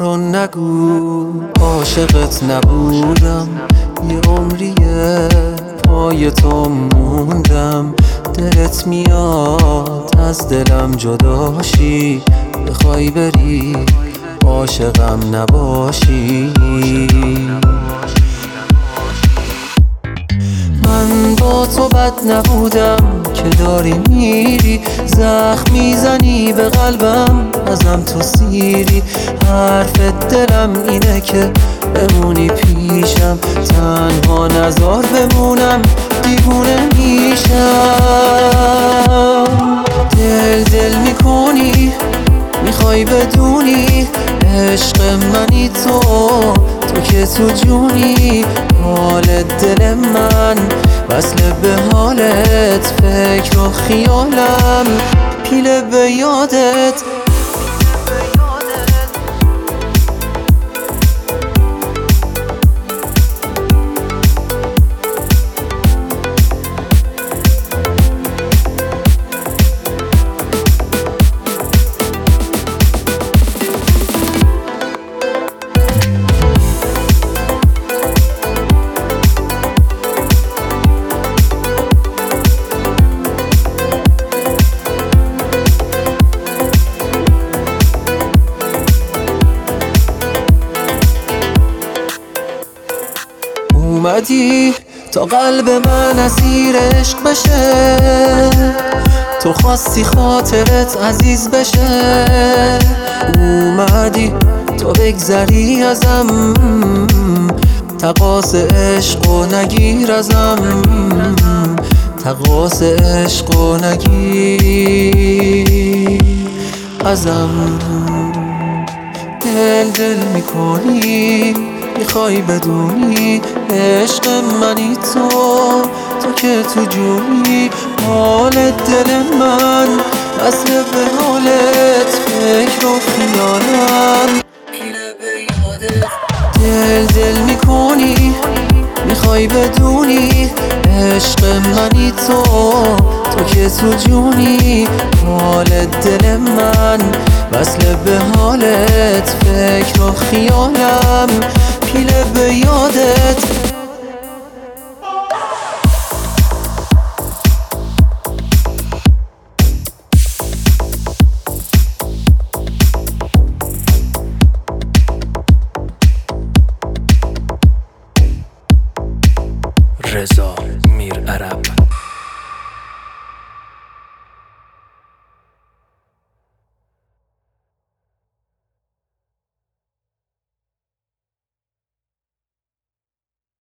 رو نگو عاشقت نبودم، یه عمریه پای تو موندم. دلت میاد از دلم جداشی، بخوای بری عاشقم نباشی. من با تو بد نبودم که داری میری، زخم میزنی به قلبم ازم تو سیری. حرف دلم اینه که بمونی پیشم، تنها نزار بمونم دیوونه میشم. دل میکنی میخوای بدونی عشق منی تو که تو جونی. حال دل من وصل به حالت، فکر و خیالم پیله به یادت. اومدی تا قلب من اسیر عشق بشه، تو خواستی خاطرت عزیز بشه. اومدی تو بگذری ازم، تقاص عشق و نگیر ازم، تقاص عشق و نگیر ازم. دل میکنی میخوای بدونی عشق منی تو که تو جونی. حال دل من وصل به حالت، فکر و خیالم پیله به یادت. دل میکنی میخوای بدونی عشق منی تو که تو جونی. حال دل من وصل به حالت، فکر و خیالم پیله به یادت. رضا میر عرب